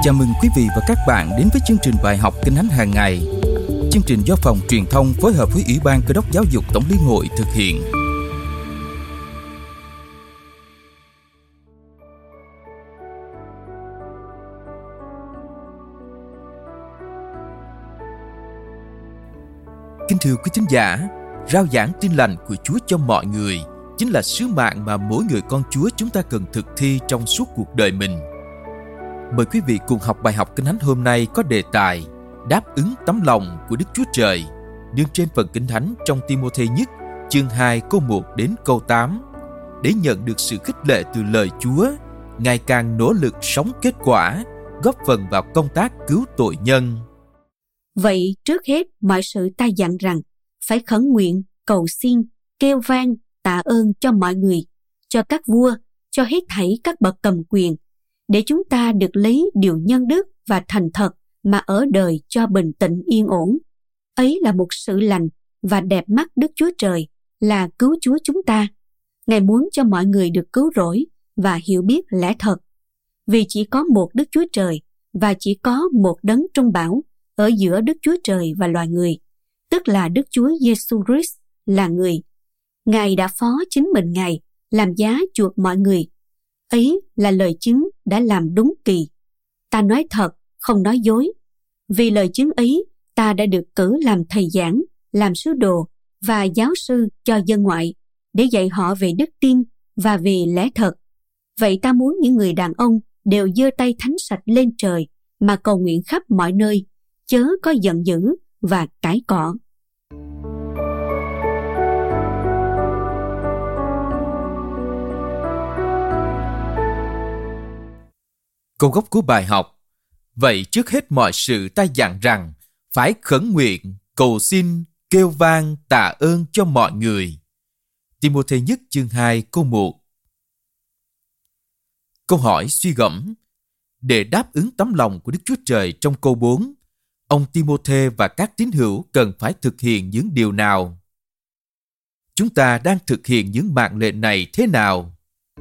Chào mừng quý vị và các bạn đến với chương trình bài học Kinh Thánh hàng ngày. Chương trình do Phòng Truyền thông phối hợp với Ủy ban Cơ đốc Giáo dục Tổng liên hội thực hiện. Kính thưa quý thính giả, rao giảng tin lành của Chúa cho mọi người chính là sứ mạng mà mỗi người con Chúa chúng ta cần thực thi trong suốt cuộc đời mình. Mời quý vị cùng học bài học Kinh Thánh hôm nay có đề tài Đáp ứng tấm lòng của Đức Chúa Trời, nương trên phần Kinh Thánh trong Ti-mô-thê nhất chương 2 câu 1 đến câu 8. Để nhận được sự khích lệ từ lời Chúa, ngày càng nỗ lực sống kết quả, góp phần vào công tác cứu tội nhân. Vậy trước hết mọi sự ta dặn rằng phải khẩn nguyện, cầu xin, kêu van, tạ ơn cho mọi người, cho các vua, cho hết thảy các bậc cầm quyền, để chúng ta được lấy điều nhân đức và thành thật mà ở đời cho bình tĩnh yên ổn. Ấy là một sự lành và đẹp mắt Đức Chúa Trời là cứu Chúa chúng ta. Ngài muốn cho mọi người được cứu rỗi và hiểu biết lẽ thật. Vì chỉ có một Đức Chúa Trời và chỉ có một đấng trung bảo ở giữa Đức Chúa Trời và loài người, tức là Đức Chúa Giêsu Christ là người. Ngài đã phó chính mình Ngài làm giá chuộc mọi người. Ấy là lời chứng đã làm đúng kỳ. Ta nói thật, không nói dối. Vì lời chứng ấy, ta đã được cử làm thầy giảng, làm sứ đồ và giáo sư cho dân ngoại, để dạy họ về đức tin và về lẽ thật. Vậy ta muốn những người đàn ông đều giơ tay thánh sạch lên trời mà cầu nguyện khắp mọi nơi, chớ có giận dữ và cãi cọ. Câu gốc của bài học: Vậy trước hết mọi sự ta dặn rằng phải khẩn nguyện, cầu xin, kêu van, tạ ơn cho mọi người. Ti-mô-thê nhất chương 2 câu 1. Câu hỏi suy gẫm: để đáp ứng tấm lòng của Đức Chúa Trời trong câu 4, ông Ti-mô-thê và các tín hữu cần phải thực hiện những điều nào? Chúng ta đang thực hiện những mạng lệnh này thế nào?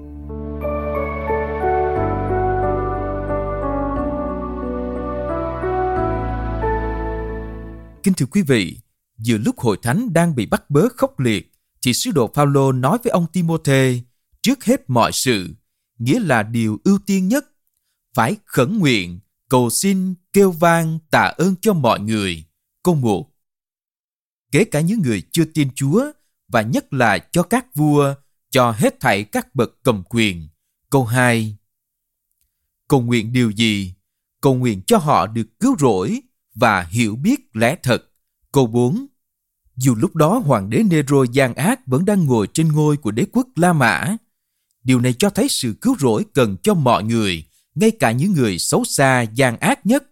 Kính thưa quý vị, giữa lúc hội thánh đang bị bắt bớ khốc liệt, thì sứ đồ Phao-lô nói với ông Ti-mô-thê, trước hết mọi sự, nghĩa là điều ưu tiên nhất, phải khẩn nguyện, cầu xin, kêu van, tạ ơn cho mọi người. Câu 1. Kể cả những người chưa tin Chúa, và nhất là cho các vua, cho hết thảy các bậc cầm quyền. Câu 2. Cầu nguyện điều gì? Cầu nguyện cho họ được cứu rỗi và hiểu biết lẽ thật. Câu 4. Dù lúc đó hoàng đế Nero gian ác vẫn đang ngồi trên ngôi của đế quốc La Mã, điều này cho thấy sự cứu rỗi cần cho mọi người, ngay cả những người xấu xa, gian ác nhất.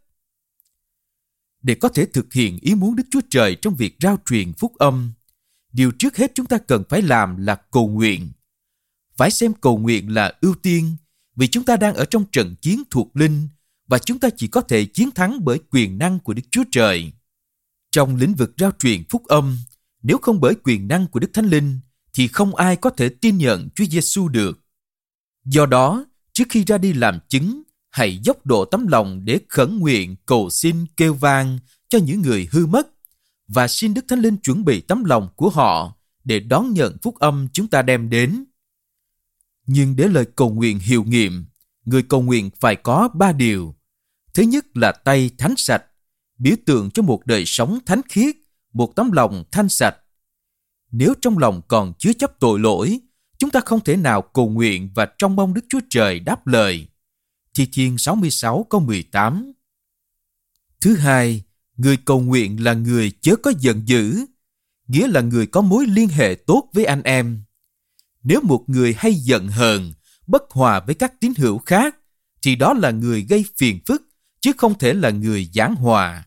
Để có thể thực hiện ý muốn Đức Chúa Trời trong việc rao truyền phúc âm, điều trước hết chúng ta cần phải làm là cầu nguyện. Phải xem cầu nguyện là ưu tiên, vì chúng ta đang ở trong trận chiến thuộc linh, và chúng ta chỉ có thể chiến thắng bởi quyền năng của Đức Chúa Trời. Trong lĩnh vực rao truyền phúc âm, nếu không bởi quyền năng của Đức Thánh Linh, thì không ai có thể tin nhận Chúa Giêsu được. Do đó, trước khi ra đi làm chứng, hãy dốc độ tấm lòng để khẩn nguyện, cầu xin, kêu van cho những người hư mất, và xin Đức Thánh Linh chuẩn bị tấm lòng của họ để đón nhận phúc âm chúng ta đem đến. Nhưng để lời cầu nguyện hiệu nghiệm, người cầu nguyện phải có 3 điều. Thứ nhất là tay thánh sạch, biểu tượng cho một đời sống thánh khiết, một tấm lòng thanh sạch. Nếu trong lòng còn chứa chấp tội lỗi, chúng ta không thể nào cầu nguyện và trông mong Đức Chúa Trời đáp lời. Thi Thiên 66 câu 18. Thứ hai, người cầu nguyện là người chớ có giận dữ, nghĩa là người có mối liên hệ tốt với anh em. Nếu một người hay giận hờn, bất hòa với các tín hữu khác, thì đó là người gây phiền phức, chứ không thể là người giảng hòa.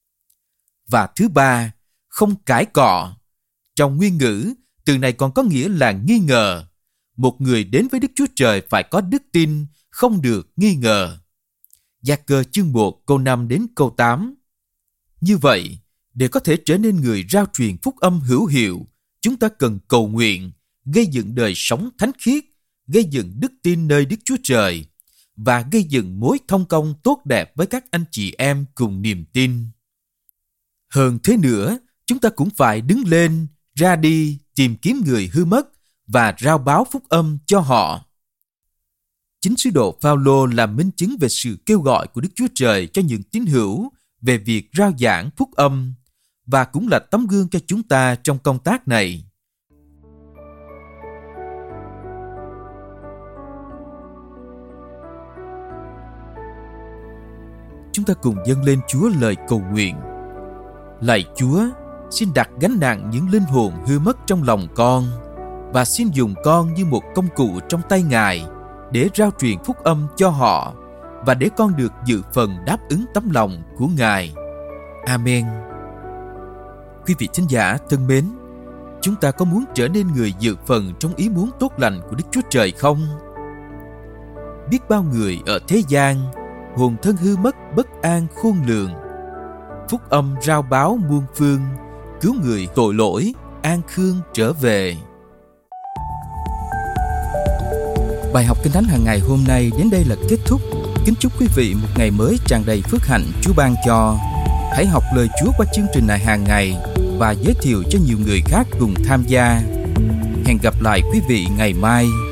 Và thứ ba, không cãi cọ. Trong nguyên ngữ, từ này còn có nghĩa là nghi ngờ. Một người đến với Đức Chúa Trời phải có đức tin, không được nghi ngờ. Gia-cơ chương 1 câu 5 đến câu 8. Như vậy, để có thể trở nên người rao truyền phúc âm hữu hiệu, chúng ta cần cầu nguyện, gây dựng đời sống thánh khiết, gây dựng đức tin nơi Đức Chúa Trời, và gây dựng mối thông công tốt đẹp với các anh chị em cùng niềm tin. Hơn thế nữa, chúng ta cũng phải đứng lên, ra đi tìm kiếm người hư mất và rao báo phúc âm cho họ. Chính sứ đồ Phao-lô là minh chứng về sự kêu gọi của Đức Chúa Trời cho những tín hữu về việc rao giảng phúc âm, và cũng là tấm gương cho chúng ta trong công tác này. Chúng ta cùng dâng lên Chúa lời cầu nguyện. Lạy Chúa, xin đặt gánh nặng những linh hồn hư mất trong lòng con, và xin dùng con như một công cụ trong tay Ngài để rao truyền phúc âm cho họ, và để con được dự phần đáp ứng tấm lòng của Ngài. Amen. Quý vị thính giả thân mến, chúng ta có muốn trở nên người dự phần trong ý muốn tốt lành của Đức Chúa Trời không? Biết bao người ở thế gian, hồn thân hư mất bất an khôn lường. Phúc âm rao báo muôn phương, cứu người tội lỗi, an khương trở về. Bài học Kinh Thánh hàng ngày hôm nay đến đây là kết thúc. Kính chúc quý vị một ngày mới tràn đầy phước hạnh Chúa ban cho. Hãy học lời Chúa qua chương trình này hàng ngày và giới thiệu cho nhiều người khác cùng tham gia. Hẹn gặp lại quý vị ngày mai.